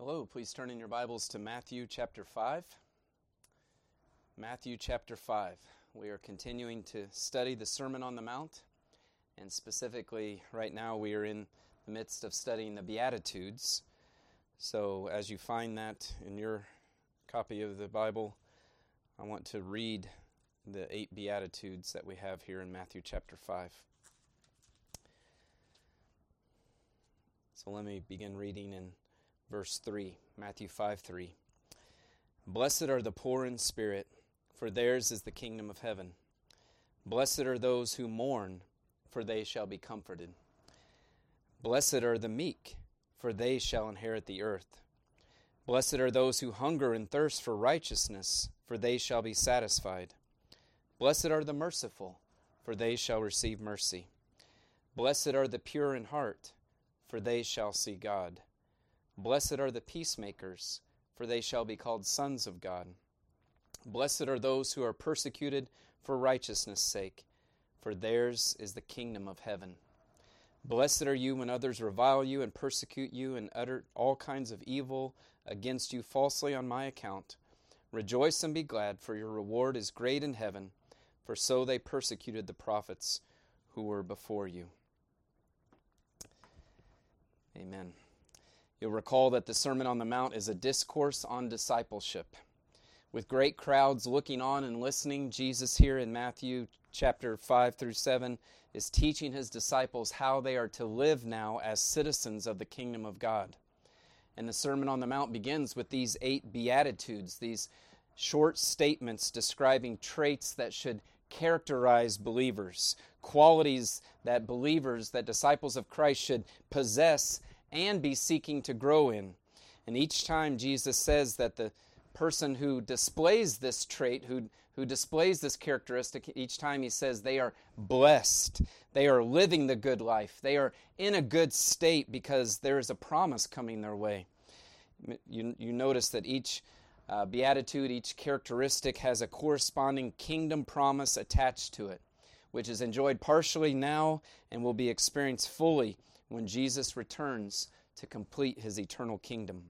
Hello, please turn in your Bibles to Matthew chapter 5. Matthew chapter 5. We are continuing to study the Sermon on the Mount, and specifically right now we are in the midst of studying the Beatitudes. So as you find that in your copy of the Bible, I want to read the 8 Beatitudes that we have here in Matthew chapter 5. So let me begin reading in verse 3, Matthew 5:3. Blessed are the poor in spirit, for theirs is the kingdom of heaven. Blessed are those who mourn, for they shall be comforted. Blessed are the meek, for they shall inherit the earth. Blessed are those who hunger and thirst for righteousness, for they shall be satisfied. Blessed are the merciful, for they shall receive mercy. Blessed are the pure in heart, for they shall see God. Blessed are the peacemakers, for they shall be called sons of God. Blessed are those who are persecuted for righteousness' sake, for theirs is the kingdom of heaven. Blessed are you when others revile you and persecute you and utter all kinds of evil against you falsely on my account. Rejoice and be glad, for your reward is great in heaven, for so they persecuted the prophets who were before you. Amen. You'll recall that the Sermon on the Mount is a discourse on discipleship. With great crowds looking on and listening, Jesus here in Matthew chapter 5 through 7 is teaching his disciples how they are to live now as citizens of the kingdom of God. And the Sermon on the Mount begins with these 8 Beatitudes, these short statements describing traits that should characterize believers, qualities that believers, that disciples of Christ should possess and be seeking to grow in. And each time Jesus says that the person who displays this trait, who displays this characteristic, each time he says they are blessed. They are living the good life. They are in a good state because there is a promise coming their way. You notice that each beatitude, each characteristic has a corresponding kingdom promise attached to it, which is enjoyed partially now and will be experienced fully when Jesus returns to complete his eternal kingdom.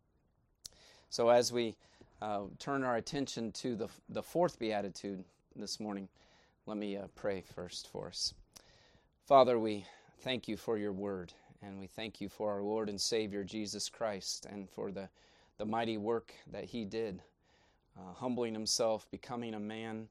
So as we turn our attention to the 4th Beatitude this morning, let me pray first for us. Father, we thank you for your word, and we thank you for our Lord and Savior, Jesus Christ, and for the mighty work that he did, humbling himself, becoming a man,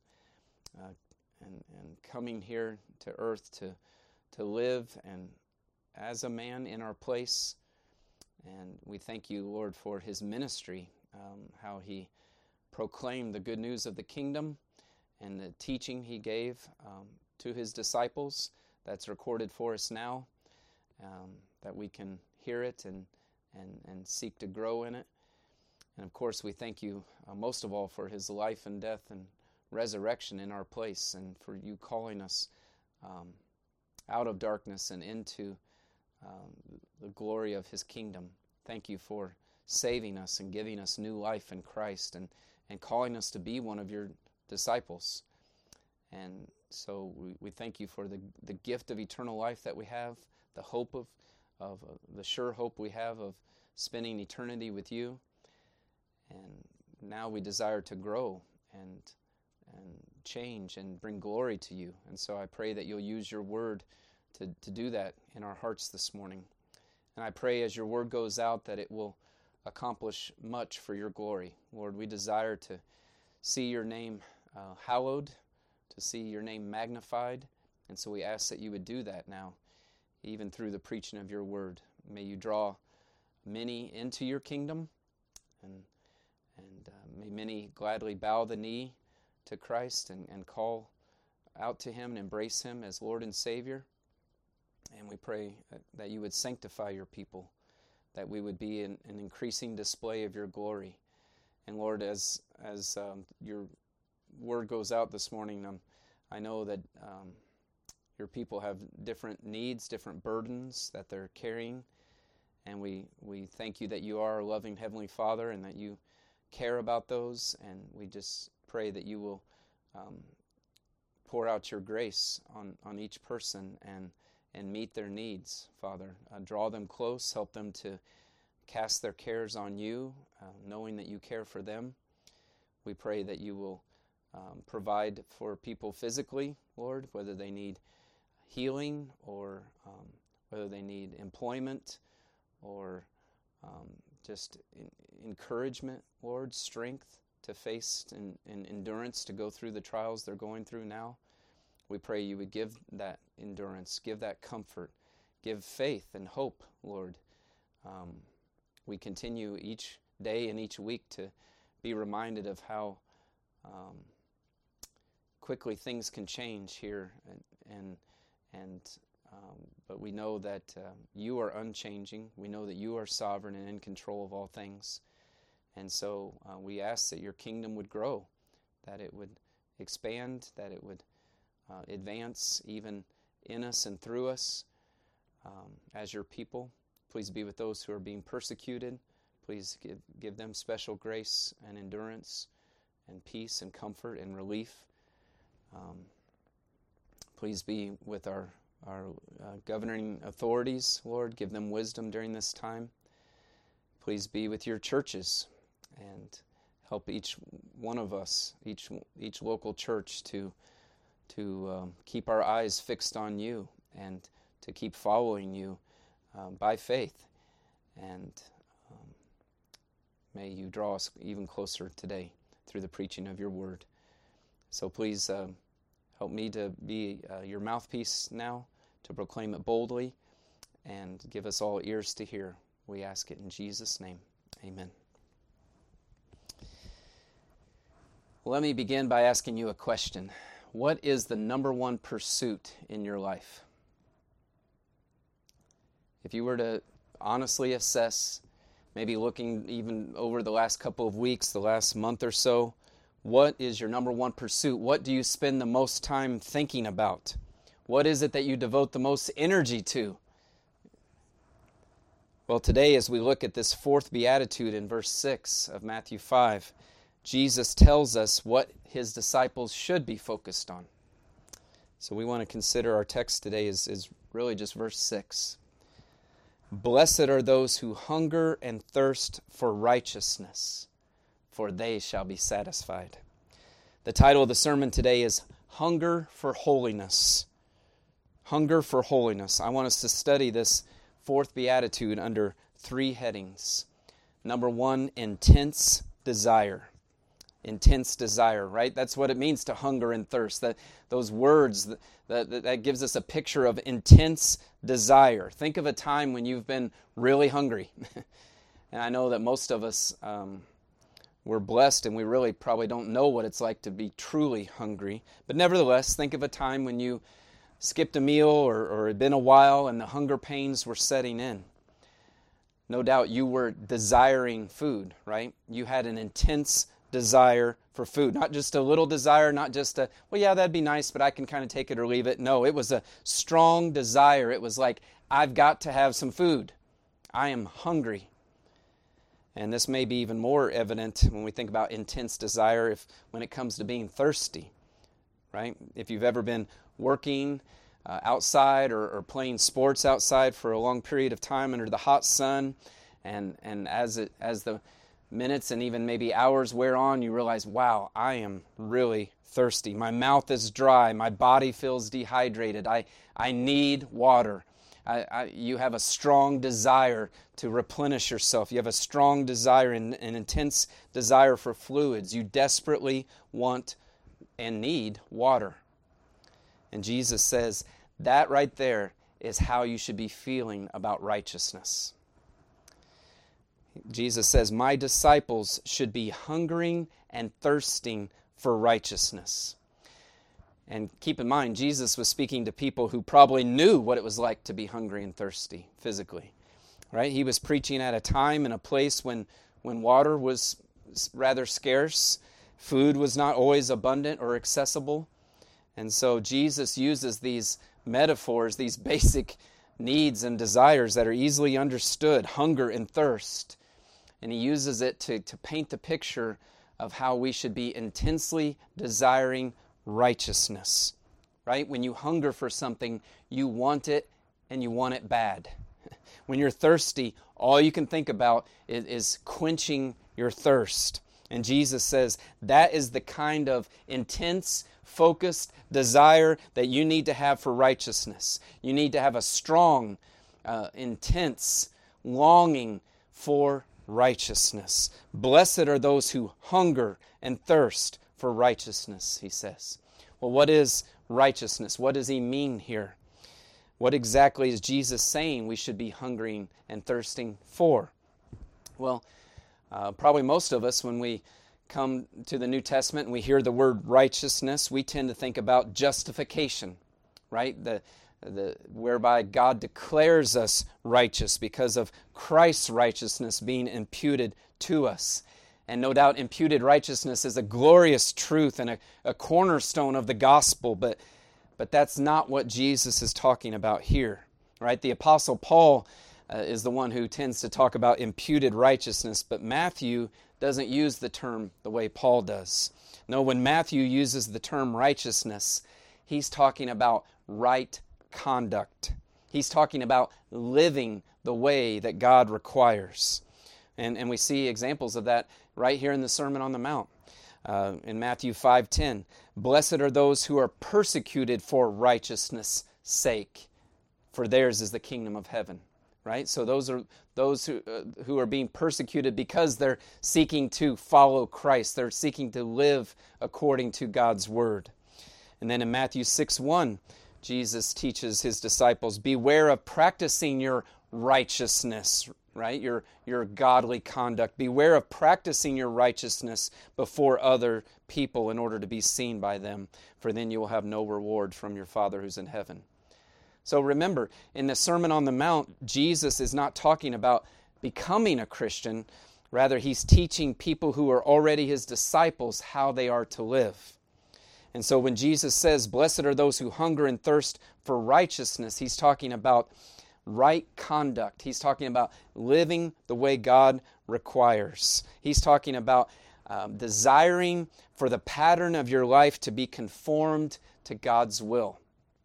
and coming here to earth to live and as a man in our place. And we thank you, Lord, for his ministry, how he proclaimed the good news of the kingdom and the teaching he gave to his disciples that's recorded for us now, that we can hear it and seek to grow in it. And of course, we thank you most of all for his life and death and resurrection in our place, and for you calling us out of darkness and into the glory of his kingdom. Thank you for saving us and giving us new life in Christ and calling us to be one of your disciples. And so we thank you for the gift of eternal life that we have, the hope of the sure hope we have of spending eternity with you. And now we desire to grow and change and bring glory to you. And so I pray that you'll use your word to do that in our hearts this morning. And I pray as your word goes out that it will accomplish much for your glory. Lord, we desire to see your name hallowed, to see your name magnified. And so we ask that you would do that now, even through the preaching of your word. May you draw many into your kingdom, and may many gladly bow the knee to Christ and call out to him and embrace him as Lord and Savior. And we pray that you would sanctify your people, that we would be an increasing display of your glory. And Lord, as your word goes out this morning, I know that your people have different needs, different burdens that they're carrying. And we thank you that you are a loving Heavenly Father and that you care about those. And we just pray that you will pour out your grace on each person and meet their needs, Father. Draw them close, help them to cast their cares on you, knowing that you care for them. We pray that you will provide for people physically, Lord, whether they need healing or whether they need employment or just encouragement, Lord, strength to face and endurance to go through the trials they're going through now. We pray you would give that endurance, give that comfort, give faith and hope, Lord. We continue each day and each week to be reminded of how quickly things can change here, but we know that you are unchanging. We know that you are sovereign and in control of all things. And so we ask that your kingdom would grow, that it would expand, that it would advance even in us and through us as your people. Please be with those who are being persecuted. Please give them special grace and endurance and peace and comfort and relief. Please be with our governing authorities, Lord. Give them wisdom during this time. Please be with your churches and help each one of us, each local church to keep our eyes fixed on you and to keep following you by faith. And may you draw us even closer today through the preaching of your word. So please help me to be your mouthpiece now, to proclaim it boldly, and give us all ears to hear. We ask it in Jesus' name. Amen. Let me begin by asking you a question. What is the number one pursuit in your life? If you were to honestly assess, maybe looking even over the last couple of weeks, the last month or so, what is your number one pursuit? What do you spend the most time thinking about? What is it that you devote the most energy to? Well, today as we look at this fourth beatitude in verse 6 of Matthew 5, Jesus tells us what his disciples should be focused on. So we want to consider our text today is really just verse 6. Blessed are those who hunger and thirst for righteousness, for they shall be satisfied. The title of the sermon today is Hunger for Holiness. Hunger for Holiness. I want us to study this fourth beatitude under three headings. Number one, intense desire. Intense desire, right? That's what it means to hunger and thirst. Those words, that gives us a picture of intense desire. Think of a time when you've been really hungry. And I know that most of us, we're blessed and we really probably don't know what it's like to be truly hungry. But nevertheless, think of a time when you skipped a meal or it had been a while and the hunger pains were setting in. No doubt you were desiring food, right? You had an intense desire for food. Not just a little desire, not just a, well, yeah, that'd be nice, but I can kind of take it or leave it. No, it was a strong desire. It was like, I've got to have some food. I am hungry. And this may be even more evident when we think about intense desire when it comes to being thirsty, right? If you've ever been working outside or playing sports outside for a long period of time under the hot sun, and as the minutes and even maybe hours wear on, you realize, wow, I am really thirsty. My mouth is dry. My body feels dehydrated. I need water. You have a strong desire to replenish yourself. You have a strong desire, an intense desire for fluids. You desperately want and need water. And Jesus says that right there is how you should be feeling about righteousness. Jesus says, my disciples should be hungering and thirsting for righteousness. And keep in mind, Jesus was speaking to people who probably knew what it was like to be hungry and thirsty physically, right? He was preaching at a time and a place when water was rather scarce, food was not always abundant or accessible. And so Jesus uses these metaphors, these basic needs and desires that are easily understood, hunger and thirst. And he uses it to paint the picture of how we should be intensely desiring righteousness, right? When you hunger for something, you want it and you want it bad. When you're thirsty, all you can think about is quenching your thirst. And Jesus says that is the kind of intense, focused desire that you need to have for righteousness. You need to have a strong, intense longing for righteousness. Blessed are those who hunger and thirst for righteousness, he says. Well, what is righteousness? What does he mean here? What exactly is Jesus saying we should be hungering and thirsting for? Well, probably most of us, when we come to the New Testament and we hear the word righteousness, we tend to think about justification, right? Whereby God declares us righteous because of Christ's righteousness being imputed to us. And no doubt imputed righteousness is a glorious truth and a cornerstone of the gospel, but that's not what Jesus is talking about here, right? The Apostle Paul is the one who tends to talk about imputed righteousness, but Matthew doesn't use the term the way Paul does. No, when Matthew uses the term righteousness, he's talking about right conduct. He's talking about living the way that God requires. And we see examples of that right here in the Sermon on the Mount. In Matthew 5:10, blessed are those who are persecuted for righteousness' sake, for theirs is the kingdom of heaven. Right? So those are those who are being persecuted because they're seeking to follow Christ. They're seeking to live according to God's word. And then in Matthew 6:1, Jesus teaches his disciples, beware of practicing your righteousness, right? Your godly conduct. Beware of practicing your righteousness before other people in order to be seen by them, for then you will have no reward from your Father who's in heaven. So remember, in the Sermon on the Mount, Jesus is not talking about becoming a Christian. Rather, he's teaching people who are already his disciples how they are to live. And so when Jesus says, blessed are those who hunger and thirst for righteousness, he's talking about right conduct. He's talking about living the way God requires. He's talking about desiring for the pattern of your life to be conformed to God's will.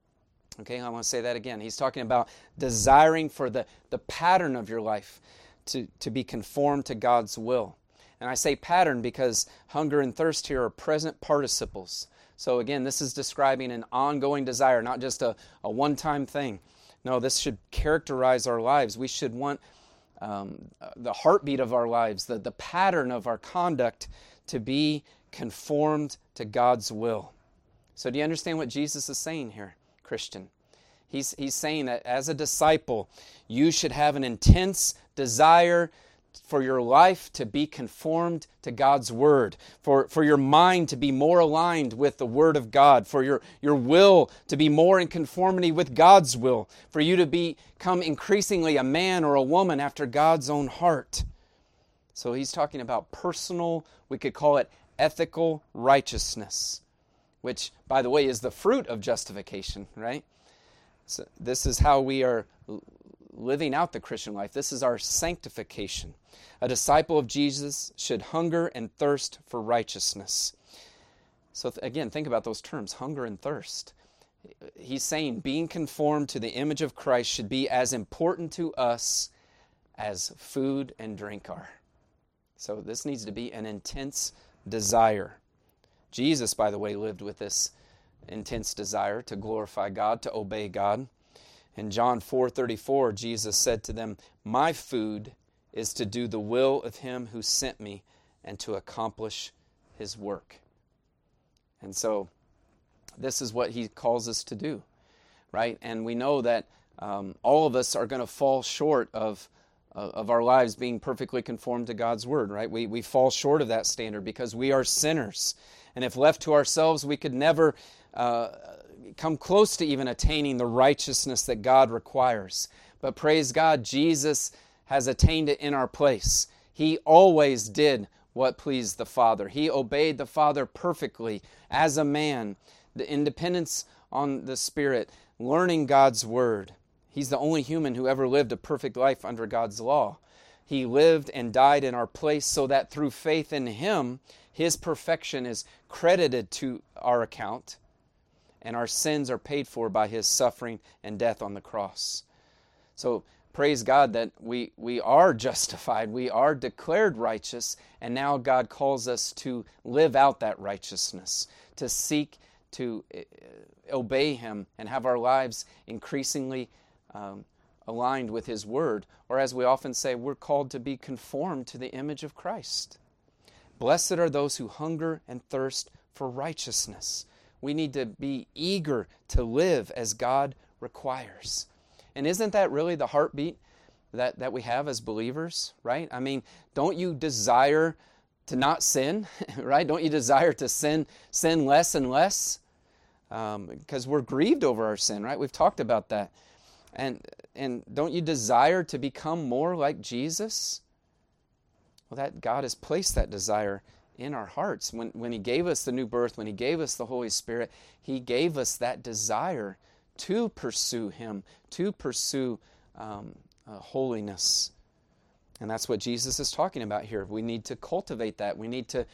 Okay, I want to say that again. He's talking about desiring for the pattern of your life to be conformed to God's will. And I say pattern because hunger and thirst here are present participles. So again, this is describing an ongoing desire, not just a one-time thing. No, this should characterize our lives. We should want the heartbeat of our lives, the pattern of our conduct to be conformed to God's will. So do you understand what Jesus is saying here, Christian? He's saying that as a disciple, you should have an intense desire for your life to be conformed to God's Word, for your mind to be more aligned with the Word of God, for your will to be more in conformity with God's will, for you to become increasingly a man or a woman after God's own heart. So he's talking about personal, we could call it ethical righteousness, which, by the way, is the fruit of justification, right? So this is how we are living out the Christian life. This is our sanctification. A disciple of Jesus should hunger and thirst for righteousness. So again, think about those terms, hunger and thirst. He's saying being conformed to the image of Christ should be as important to us as food and drink are. So this needs to be an intense desire. Jesus, by the way, lived with this intense desire to glorify God, to obey God. In John 4:34, Jesus said to them, my food is to do the will of him who sent me and to accomplish his work. And so this is what he calls us to do, right? And we know that all of us are going to fall short of our lives being perfectly conformed to God's Word, right? We fall short of that standard because we are sinners. And if left to ourselves, we could never come close to even attaining the righteousness that God requires. But praise God, Jesus has attained it in our place. He always did what pleased the Father. He obeyed the Father perfectly as a man, the independence on the Spirit, learning God's Word. He's the only human who ever lived a perfect life under God's law. He lived and died in our place so that through faith in Him, His perfection is credited to our account, and our sins are paid for by His suffering and death on the cross. So praise God that we are justified, we are declared righteous, and now God calls us to live out that righteousness, to seek to obey Him and have our lives increasingly aligned with His Word. Or as we often say, we're called to be conformed to the image of Christ. Blessed are those who hunger and thirst for righteousness. We need to be eager to live as God requires. And isn't that really the heartbeat that we have as believers, right? I mean, don't you desire to not sin, right? Don't you desire to sin less and less? Because we're grieved over our sin, right? We've talked about that. And don't you desire to become more like Jesus? Well, that God has placed that desire in our hearts. When He gave us the new birth, when He gave us the Holy Spirit, He gave us that desire to pursue Him, to pursue holiness. And that's what Jesus is talking about here. We need to cultivate that. We need to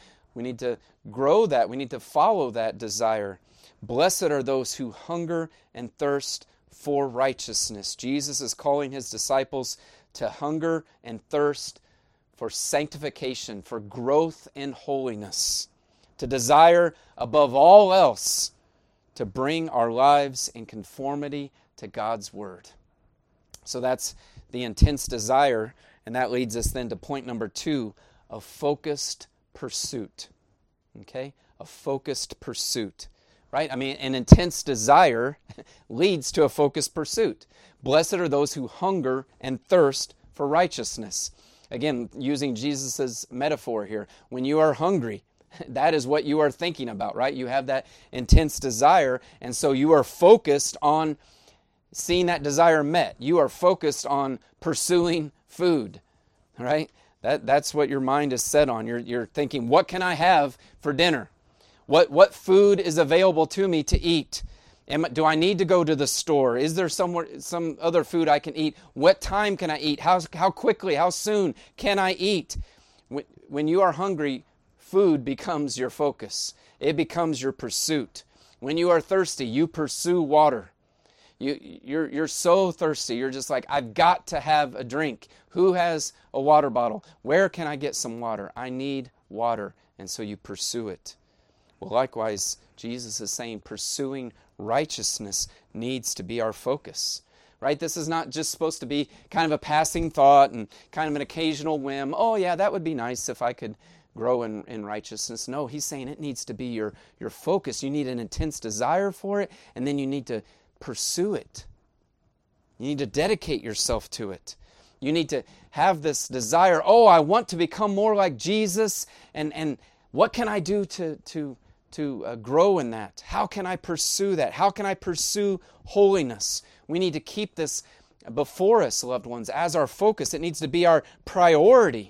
grow that. We need to follow that desire. Blessed are those who hunger and thirst for righteousness. Jesus is calling His disciples to hunger and thirst for sanctification, for growth in holiness, to desire above all else to bring our lives in conformity to God's Word. So that's the intense desire, and that leads us then to point number 2, a focused pursuit. Okay? A focused pursuit. Right? I mean, an intense desire leads to a focused pursuit. Blessed are those who hunger and thirst for righteousness. Again, using Jesus' metaphor here, when you are hungry, that is what you are thinking about, right? You have that intense desire, and so you are focused on seeing that desire met. You are focused on pursuing food, right? That's what your mind is set on. You're thinking, what can I have for dinner? What food is available to me to eat? Do I need to go to the store? Is there some other food I can eat? What time can I eat? How quickly, how soon can I eat? When you are hungry, food becomes your focus. It becomes your pursuit. When you are thirsty, you pursue water. You're so thirsty. You're just like, I've got to have a drink. Who has a water bottle? Where can I get some water? I need water. And so you pursue it. Well, likewise, Jesus is saying pursuing righteousness needs to be our focus, right? This is not just supposed to be kind of a passing thought and kind of an occasional whim. Oh, yeah, that would be nice if I could grow in righteousness. No, He's saying it needs to be your focus. You need an intense desire for it, and then you need to pursue it. You need to dedicate yourself to it. You need to have this desire, oh, I want to become more like Jesus, and what can I do to grow in that? How can I pursue that? How can I pursue holiness? We need to keep this before us, loved ones, as our focus. It needs to be our priority,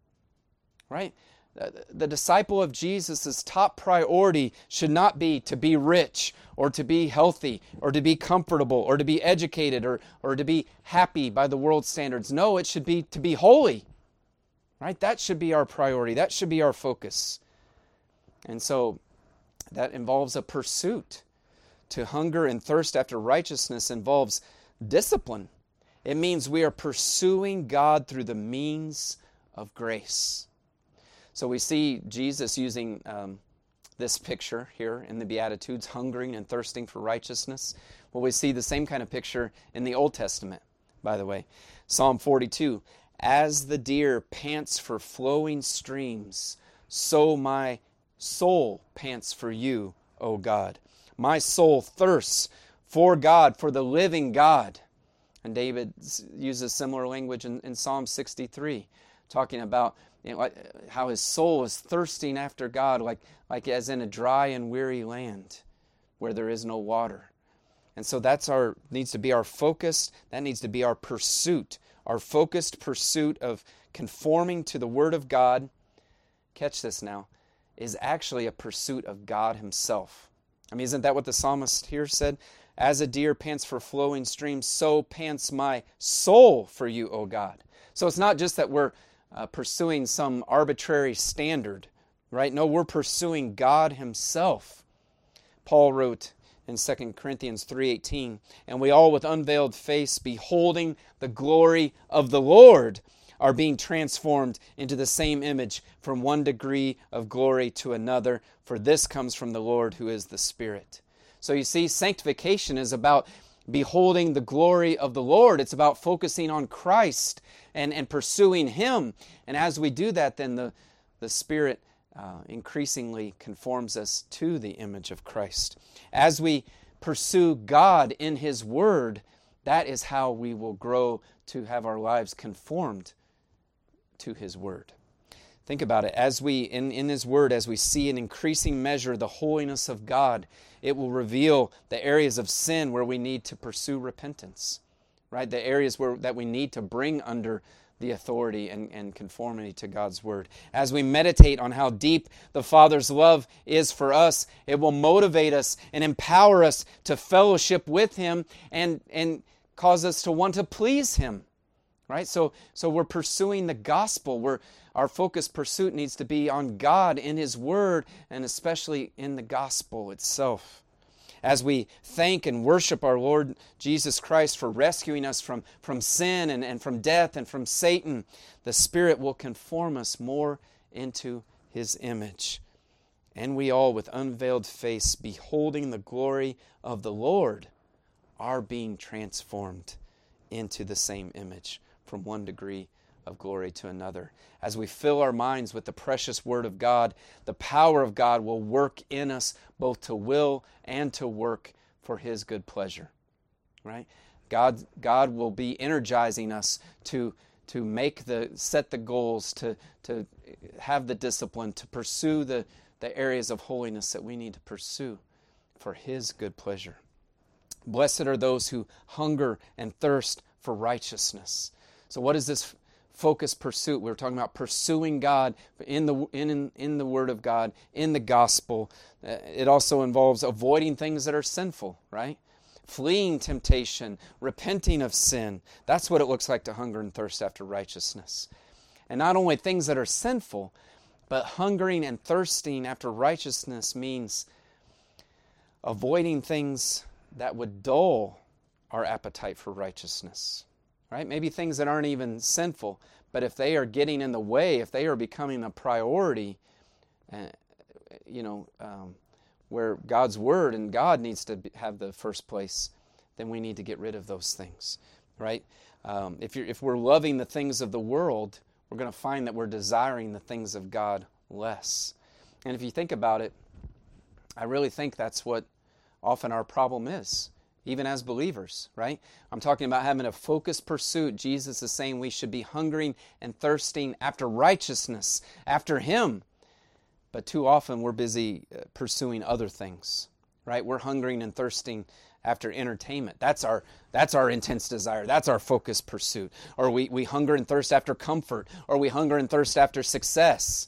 right? The disciple of Jesus' top priority should not be to be rich or to be healthy or to be comfortable or to be educated or to be happy by the world's standards. No, it should be to be holy, right? That should be our priority. That should be our focus. And so that involves a pursuit. To hunger and thirst after righteousness involves discipline. It means we are pursuing God through the means of grace. So we see Jesus using this picture here in the Beatitudes, hungering and thirsting for righteousness. Well, we see the same kind of picture in the Old Testament, by the way. Psalm 42, as the deer pants for flowing streams, so my soul pants for you, O God. My soul thirsts for God, for the living God. And David uses similar language in Psalm 63, talking about how his soul is thirsting after God, like as in a dry and weary land where there is no water. And so that's needs to be our focus. That needs to be our pursuit, our focused pursuit of conforming to the Word of God. Catch this now, is actually a pursuit of God Himself. I mean, isn't that what the psalmist here said? As a deer pants for flowing streams, so pants my soul for you, O God. So it's not just that we're pursuing some arbitrary standard, right? No, we're pursuing God Himself. Paul wrote in 2 Corinthians 3:18. And we all with unveiled face, beholding the glory of the Lord, are being transformed into the same image from one degree of glory to another. For this comes from the Lord who is the Spirit. So you see, sanctification is about beholding the glory of the Lord. It's about focusing on Christ and pursuing Him. And as we do that, then the Spirit increasingly conforms us to the image of Christ. As we pursue God in His Word, that is how we will grow to have our lives conformed to His Word. Think about it. As we, in His Word, as we see in increasing measure the holiness of God, it will reveal the areas of sin where we need to pursue repentance, right? The areas that we need to bring under the authority and conformity to God's Word. As we meditate on how deep the Father's love is for us, it will motivate us and empower us to fellowship with Him and cause us to want to please Him, right? So we're pursuing the gospel. Our focused pursuit needs to be on God in His Word, and especially in the gospel itself. As we thank and worship our Lord Jesus Christ for rescuing us from sin and from death and from Satan, the Spirit will conform us more into His image. And we all, with unveiled face, beholding the glory of the Lord, are being transformed into the same image from one degree of glory to another. As we fill our minds with the precious Word of God, the power of God will work in us both to will and to work for His good pleasure. Right? God will be energizing us to set the goals, to have the discipline, to pursue the areas of holiness that we need to pursue for His good pleasure. Blessed are those who hunger and thirst for righteousness. So what is this focused pursuit? We were talking about pursuing God in the Word of God, in the gospel. It also involves avoiding things that are sinful, right? Fleeing temptation, repenting of sin. That's what it looks like to hunger and thirst after righteousness. And not only things that are sinful, but hungering and thirsting after righteousness means avoiding things that would dull our appetite for righteousness. Right? Maybe things that aren't even sinful, but if they are getting in the way, if they are becoming a priority, where God's Word and God needs to have the first place, then we need to get rid of those things, right? If we're loving the things of the world, we're going to find that we're desiring the things of God less. And if you think about it, I really think that's what often our problem is. Even as believers, right? I'm talking about having a focused pursuit. Jesus is saying we should be hungering and thirsting after righteousness, after Him. But too often we're busy pursuing other things, right? We're hungering and thirsting after entertainment. That's our intense desire. That's our focused pursuit. Or we hunger and thirst after comfort. Or we hunger and thirst after success.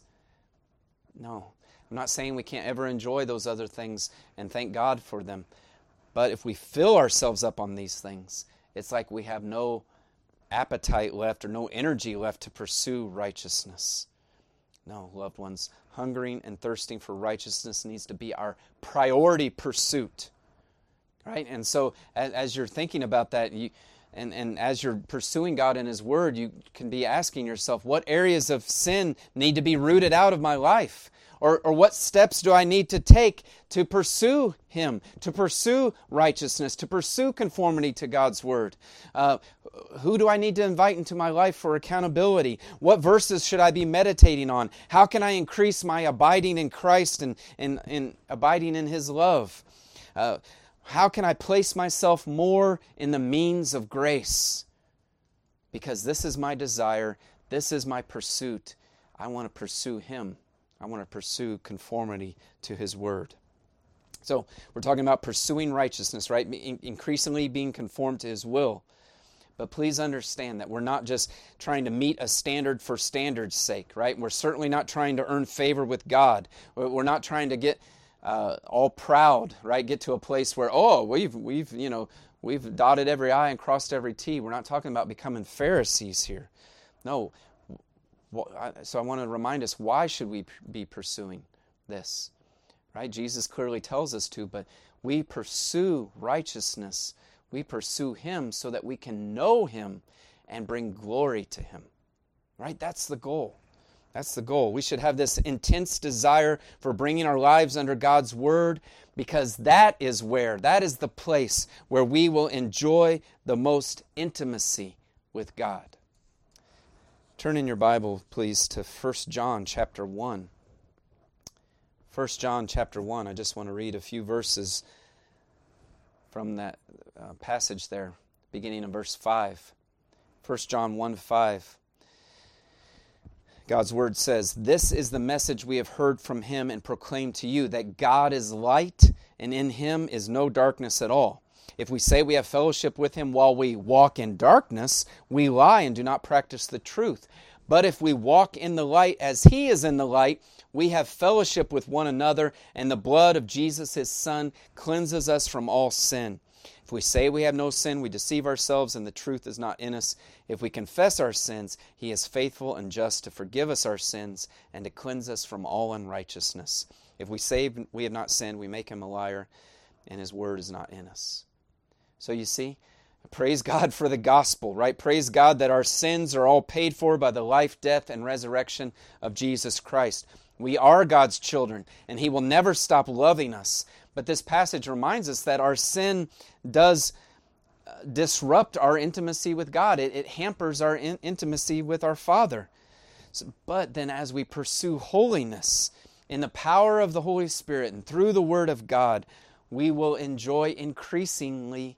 No, I'm not saying we can't ever enjoy those other things and thank God for them. But if we fill ourselves up on these things, it's like we have no appetite left or no energy left to pursue righteousness. No, loved ones, hungering and thirsting for righteousness needs to be our priority pursuit. Right? And so as you're thinking about that, and as you're pursuing God in His Word, you can be asking yourself, what areas of sin need to be rooted out of my life? Or what steps do I need to take to pursue Him, to pursue righteousness, to pursue conformity to God's Word? Who do I need to invite into my life for accountability? What verses should I be meditating on? How can I increase my abiding in Christ and abiding in His love? How can I place myself more in the means of grace? Because this is my desire. This is my pursuit. I want to pursue Him. I want to pursue conformity to His Word. So we're talking about pursuing righteousness, right? Increasingly being conformed to His will. But please understand that we're not just trying to meet a standard for standard's sake, right? We're certainly not trying to earn favor with God. We're not trying to get all proud, right? Get to a place where, we've dotted every I and crossed every T. We're not talking about becoming Pharisees here. No. So I want to remind us, why should we be pursuing this? Right? Jesus clearly tells us to, but We pursue righteousness. We pursue Him so that we can know Him and bring glory to Him. Right? That's the goal. That's the goal. We should have this intense desire for bringing our lives under God's Word, because that is the place where we will enjoy the most intimacy with God. Turn in your Bible, please, to 1 John chapter 1. 1 John chapter 1, I just want to read a few verses from that passage there, beginning in verse 5. 1 John 1:5. God's Word says, "This is the message we have heard from Him and proclaimed to you, that God is light, and in Him is no darkness at all. If we say we have fellowship with Him while we walk in darkness, we lie and do not practice the truth. But if we walk in the light as He is in the light, we have fellowship with one another, and the blood of Jesus, His Son, cleanses us from all sin. If we say we have no sin, we deceive ourselves, and the truth is not in us. If we confess our sins, He is faithful and just to forgive us our sins and to cleanse us from all unrighteousness. If we say we have not sinned, we make Him a liar, and His word is not in us." So you see, praise God for the gospel, right? Praise God that our sins are all paid for by the life, death, and resurrection of Jesus Christ. We are God's children, and He will never stop loving us. But this passage reminds us that our sin does disrupt our intimacy with God. It hampers our intimacy with our Father. But then as we pursue holiness in the power of the Holy Spirit and through the Word of God, we will enjoy increasing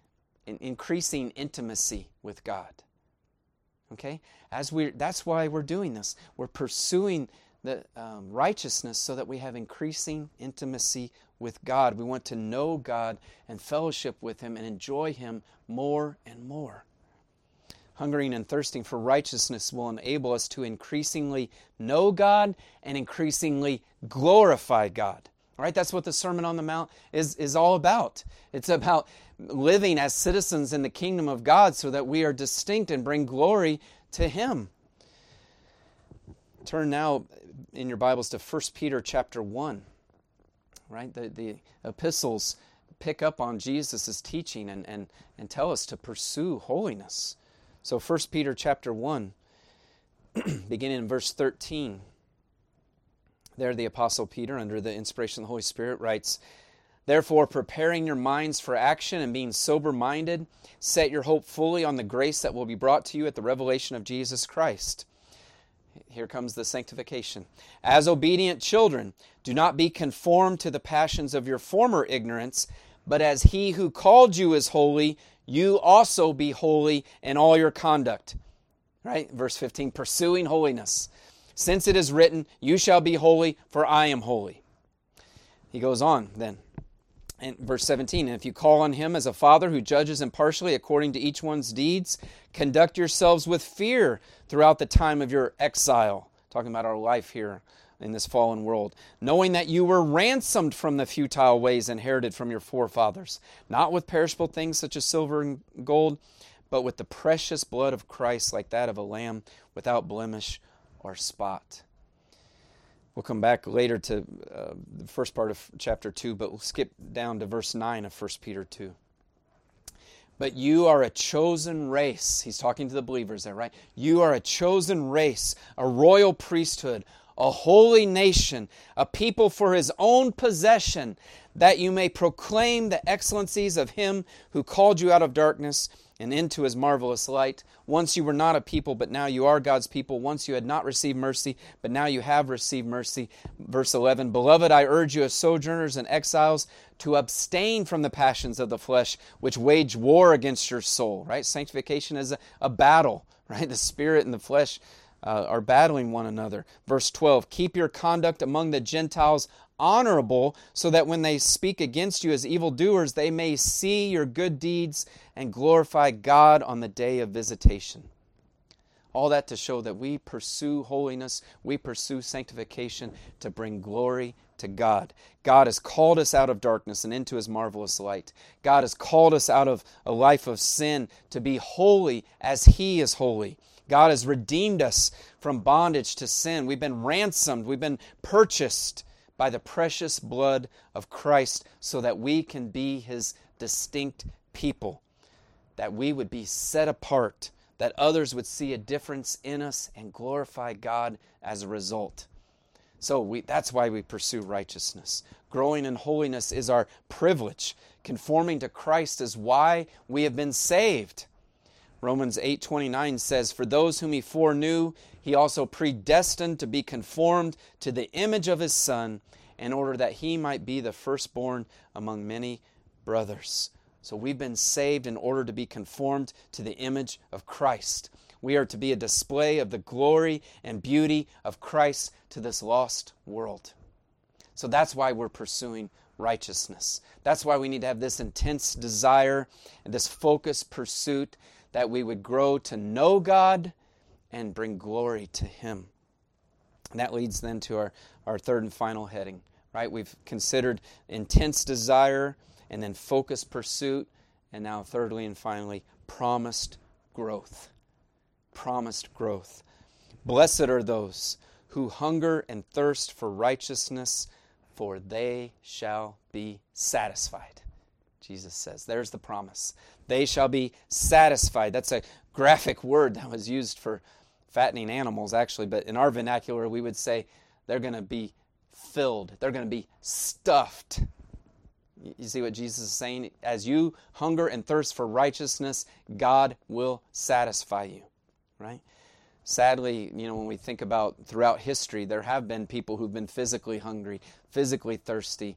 intimacy with God. Okay? That's why we're doing this. We're pursuing the righteousness so that we have increasing intimacy with God. We want to know God and fellowship with Him and enjoy Him more and more. Hungering and thirsting for righteousness will enable us to increasingly know God and increasingly glorify God. All right, that's what the Sermon on the Mount is all about. It's about living as citizens in the kingdom of God so that we are distinct and bring glory to Him. Turn now in your Bibles to 1 Peter chapter 1. Right? The epistles pick up on Jesus' teaching and tell us to pursue holiness. So 1 Peter chapter 1, beginning in verse 13. There the Apostle Peter, under the inspiration of the Holy Spirit, writes, "Therefore, preparing your minds for action and being sober-minded, set your hope fully on the grace that will be brought to you at the revelation of Jesus Christ." Here comes the sanctification. "As obedient children, do not be conformed to the passions of your former ignorance, but as He who called you is holy, you also be holy in all your conduct." Right? Verse 15, pursuing holiness. "Since it is written, you shall be holy, for I am holy." He goes on then. In verse 17, "And if you call on Him as a Father who judges impartially according to each one's deeds, conduct yourselves with fear throughout the time of your exile." Talking about our life here in this fallen world. "Knowing that you were ransomed from the futile ways inherited from your forefathers, not with perishable things such as silver and gold, but with the precious blood of Christ, like that of a lamb, without blemish or spot." We'll come back later to the first part of chapter 2, but we'll skip down to verse 9 of 1 Peter 2. "But you are a chosen race." He's talking to the believers there, right? "You are a chosen race, a royal priesthood, a holy nation, a people for His own possession, that you may proclaim the excellencies of Him who called you out of darkness and into His marvelous light. Once you were not a people, but now you are God's people. Once you had not received mercy, but now you have received mercy." Verse 11, "Beloved, I urge you as sojourners and exiles to abstain from the passions of the flesh, which wage war against your soul." Right? Sanctification is a battle, right? The spirit and the flesh are battling one another. Verse 12, "Keep your conduct among the Gentiles honorable, so that when they speak against you as evildoers, they may see your good deeds and glorify God on the day of visitation." All that to show that we pursue holiness, we pursue sanctification to bring glory to God. God has called us out of darkness and into His marvelous light. God has called us out of a life of sin to be holy as He is holy. God has redeemed us from bondage to sin. We've been ransomed. We've been purchased by the precious blood of Christ so that we can be His distinct people, that we would be set apart, that others would see a difference in us and glorify God as a result. So that's why we pursue righteousness. Growing in holiness is our privilege. Conforming to Christ is why we have been saved. Romans 8:29 says, "For those whom He foreknew, He also predestined to be conformed to the image of His Son, in order that He might be the firstborn among many brothers." So we've been saved in order to be conformed to the image of Christ. We are to be a display of the glory and beauty of Christ to this lost world. So that's why we're pursuing righteousness. That's why we need to have this intense desire and this focused pursuit that we would grow to know God and bring glory to Him. And that leads then to our third and final heading, right? We've considered intense desire and then focused pursuit, and now thirdly and finally, promised growth. Promised growth. Blessed are those who hunger and thirst for righteousness, for they shall be satisfied. Jesus says, there's the promise. They shall be satisfied. That's a graphic word that was used for fattening animals, actually, but in our vernacular, we would say they're going to be filled. They're going to be stuffed. You see what Jesus is saying? As you hunger and thirst for righteousness, God will satisfy you, right? Sadly, when we think about throughout history, there have been people who've been physically hungry, physically thirsty,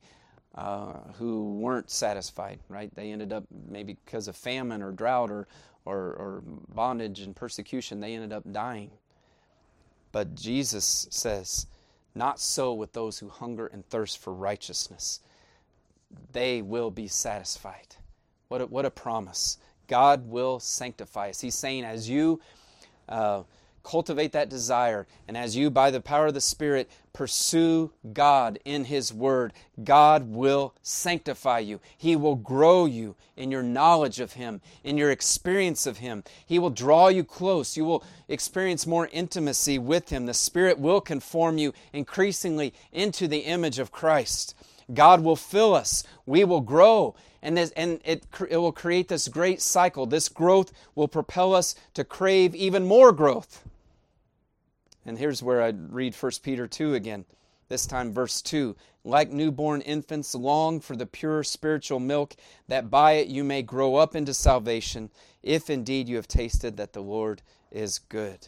who weren't satisfied, right? They ended up, maybe because of famine or drought or bondage and persecution, they ended up dying. But Jesus says, not so with those who hunger and thirst for righteousness. They will be satisfied. What a promise. God will sanctify us. He's saying as you cultivate that desire, and as you, by the power of the Spirit, pursue God in His Word, God will sanctify you. He will grow you in your knowledge of Him, in your experience of Him. He will draw you close. You will experience more intimacy with Him. The Spirit will conform you increasingly into the image of Christ. God will fill us. We will grow. And it will create this great cycle. This growth will propel us to crave even more growth. And here's where I read 1 Peter 2 again. This time verse 2. Like newborn infants, long for the pure spiritual milk, that by it you may grow up into salvation, if indeed you have tasted that the Lord is good.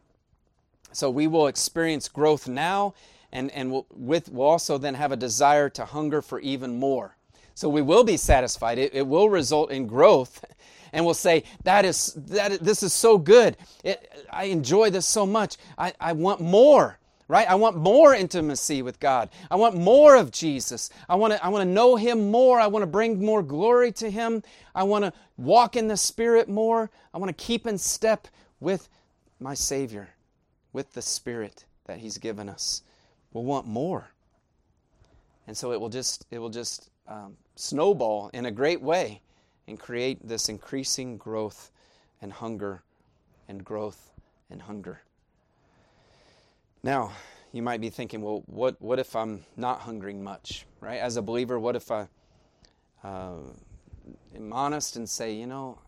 So we will experience growth now, and we'll also then have a desire to hunger for even more. So we will be satisfied. It will result in growth, and we'll say, this is so good. I enjoy this so much. I want more, right? I want more intimacy with God. I want more of Jesus. I want to know Him more. I want to bring more glory to Him. I want to walk in the Spirit more. I want to keep in step with my Savior, with the Spirit that He's given us. We'll want more. And so it will just snowball in a great way and create this increasing growth and hunger and growth and hunger. Now, you might be thinking, well, what if I'm not hungering much, right? As a believer, what if I am honest and say,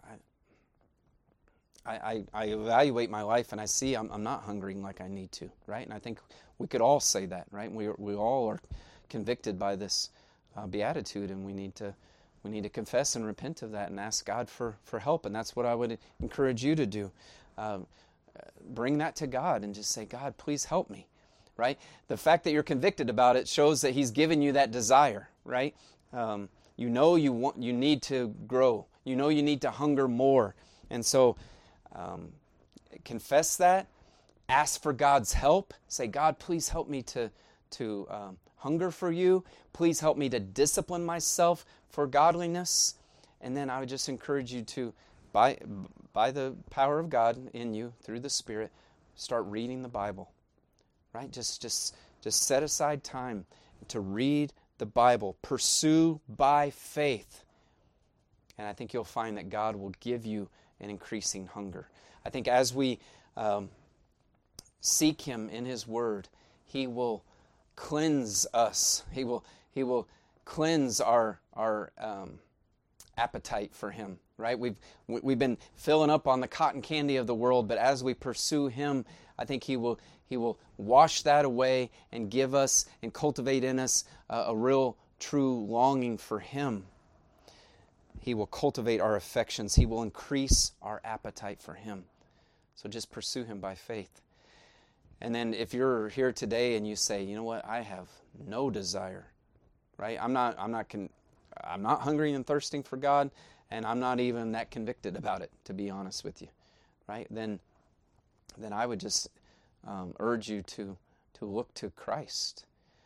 I evaluate my life and I see I'm not hungering like I need to, right? And I think we could all say that, right? We all are convicted by this beatitude, and we need to confess and repent of that and ask God for help. And that's what I would encourage you to do. Bring that to God and just say, God, please help me, right? The fact that you're convicted about it shows that He's given you that desire, right? You need to grow. You need to hunger more. And so confess that. Ask for God's help. Say, God, please help me to hunger for you. Please help me to discipline myself for godliness. And then I would just encourage you to, by the power of God in you, through the Spirit, start reading the Bible. Right? Just set aside time to read the Bible. Pursue by faith. And I think you'll find that God will give you an increasing hunger. I think as we seek Him in His Word, He will cleanse us. He will cleanse our appetite for Him. Right? We've been filling up on the cotton candy of the world, but as we pursue Him, I think He will wash that away and give us and cultivate in us a real, true longing for Him. He will cultivate our affections. He will increase our appetite for Him. So just pursue Him by faith. And then if you're here today and you say, you know what, I have no desire, right? I'm not hungry and thirsting for God, and I'm not even that convicted about it, to be honest with you, right? Then I would just urge you to look to Christ,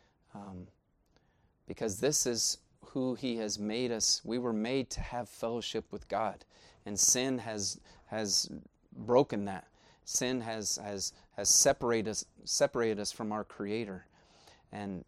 because this is who He has made us. We were made to have fellowship with God, and sin has broken that. Sin has separated us from our Creator, and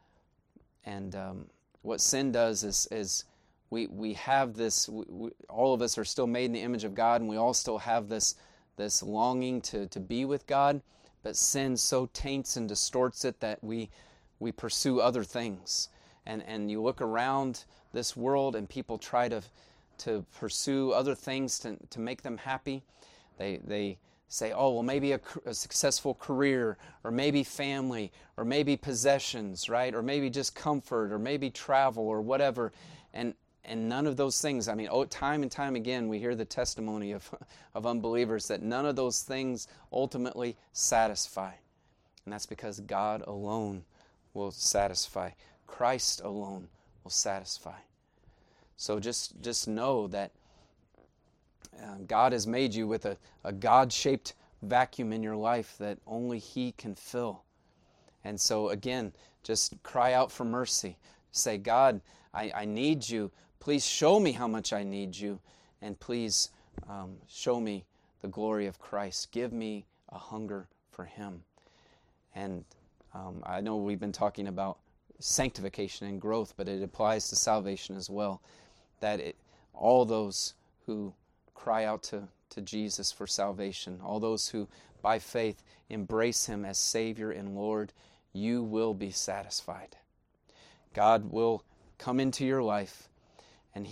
what sin does is we have this. All of us are still made in the image of God, and we all still have this longing to be with God. But sin so taints and distorts it that we pursue other things. And you look around this world, and people try to pursue other things to make them happy. They say, oh, well, maybe a successful career, or maybe family, or maybe possessions, right? Or maybe just comfort, or maybe travel, or whatever. And none of those things, I mean, time and time again, we hear the testimony of unbelievers that none of those things ultimately satisfy. And that's because God alone will satisfy. Christ alone will satisfy. So just know that God has made you with a God-shaped vacuum in your life that only He can fill. And so again, just cry out for mercy. Say, God, I need You. Please show me how much I need You. And please show me the glory of Christ. Give me a hunger for Him. And I know we've been talking about sanctification and growth, but it applies to salvation as well. That all those who cry out to Jesus for salvation, all those who by faith embrace Him as Savior and Lord, you will be satisfied. God will come into your life, and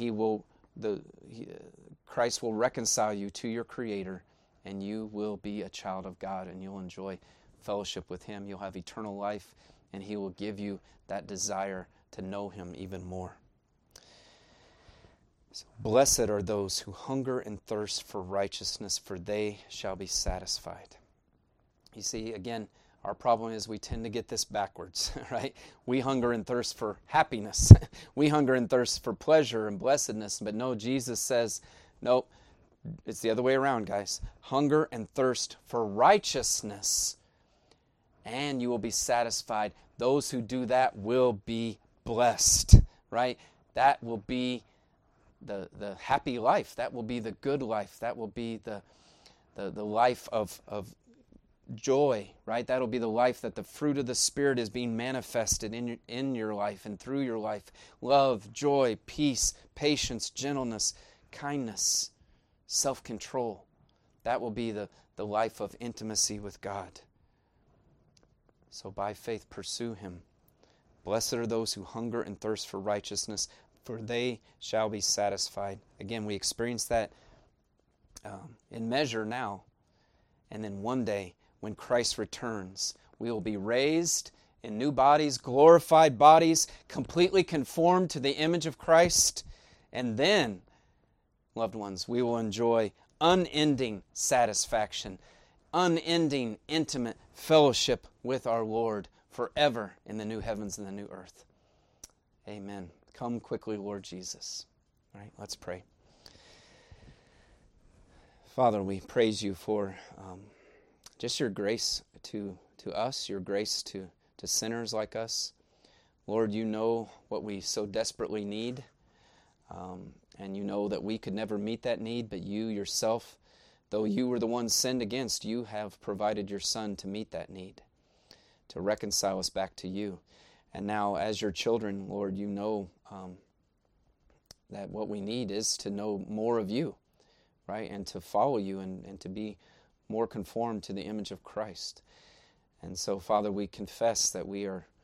Christ will reconcile you to your Creator, and you will be a child of God, and you'll enjoy fellowship with Him. You'll have eternal life, and He will give you that desire to know Him even more. So, blessed are those who hunger and thirst for righteousness, for they shall be satisfied. You see, again, our problem is we tend to get this backwards, right? We hunger and thirst for happiness. We hunger and thirst for pleasure and blessedness. But no, Jesus says, no, it's the other way around, guys. Hunger and thirst for righteousness, and you will be satisfied. Those who do that will be blessed, right? That will be the happy life. That will be the good life. That will be the life of joy, right? That'll be the life that the fruit of the Spirit is being manifested in your life and through your life. Love, joy, peace, patience, gentleness, kindness, self-control. That will be the life of intimacy with God. So by faith, pursue Him. Blessed are those who hunger and thirst for righteousness, for they shall be satisfied. Again, we experience that in measure now. And then one day, when Christ returns, we will be raised in new bodies, glorified bodies, completely conformed to the image of Christ. And then, loved ones, we will enjoy unending satisfaction, unending intimate fellowship with our Lord forever in the new heavens and the new earth. Amen. Come quickly, Lord Jesus. All right, let's pray. Father, we praise You for just Your grace to us, Your grace to sinners like us. Lord, You know what we so desperately need, and You know that we could never meet that need, but You Yourself, though You were the one sinned against, You have provided Your Son to meet that need, to reconcile us back to You. And now, as Your children, Lord, You know that what we need is to know more of You, right? And to follow You and to be more conformed to the image of Christ. And so, Father, we confess that we are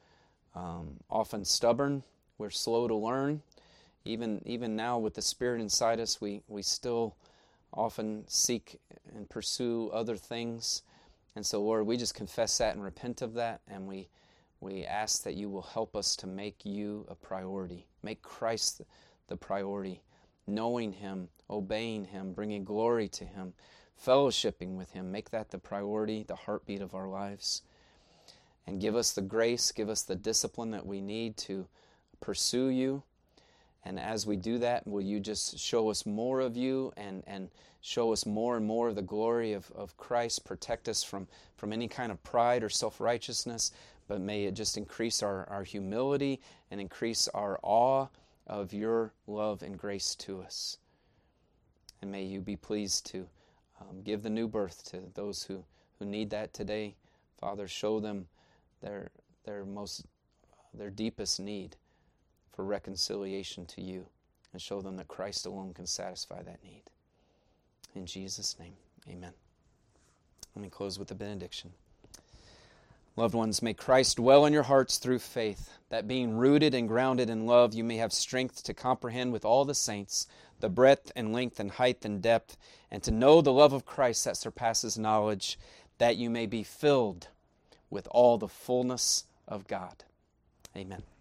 often stubborn. We're slow to learn. Even now with the Spirit inside us, we still often seek and pursue other things. And so, Lord, we just confess that and repent of that, and we ask that you will help us to make you a priority. Make Christ the priority, knowing him, obeying him, bringing glory to him, fellowshipping with him. Make that the priority, the heartbeat of our lives. And give us the grace, give us the discipline that we need to pursue you. And as we do that, will you just show us more of you and show us more and more of the glory of Christ, protect us from any kind of pride or self-righteousness, but may it just increase our humility and increase our awe of your love and grace to us. And may you be pleased to give the new birth to those who need that today. Father, show them their deepest need for reconciliation to you, and show them that Christ alone can satisfy that need. In Jesus' name, amen. Let me close with the benediction. Loved ones, may Christ dwell in your hearts through faith, that being rooted and grounded in love, you may have strength to comprehend with all the saints the breadth and length and height and depth, and to know the love of Christ that surpasses knowledge, that you may be filled with all the fullness of God. Amen.